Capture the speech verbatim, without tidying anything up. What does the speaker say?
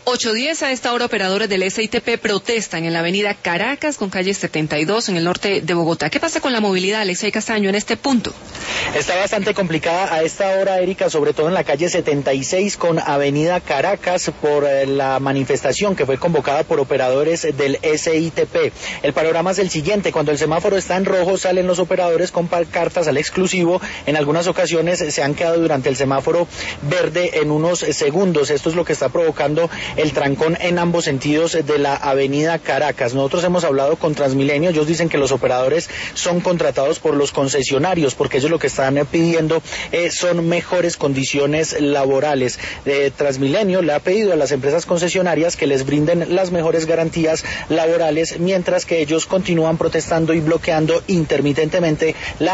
ocho diez a esta hora, operadores del S I T P protestan en la avenida Caracas con calle setenta y dos en el norte de Bogotá. ¿Qué pasa con la movilidad, Alexei Castaño, en este punto? Está bastante complicada a esta hora, Erika, sobre todo en la calle setenta y seis con avenida Caracas por eh, la manifestación que fue convocada por operadores del S I T P. El panorama es el siguiente: cuando el semáforo está en rojo salen los operadores con pancartas al exclusivo. En algunas ocasiones se han quedado durante el semáforo verde en unos segundos. Esto es lo que está provocando el trancón en ambos sentidos de la avenida Caracas. Nosotros hemos hablado con Transmilenio, ellos dicen que los operadores son contratados por los concesionarios, porque ellos lo que están pidiendo eh, son mejores condiciones laborales. Eh, Transmilenio le ha pedido a las empresas concesionarias que les brinden las mejores garantías laborales, mientras que ellos continúan protestando y bloqueando intermitentemente la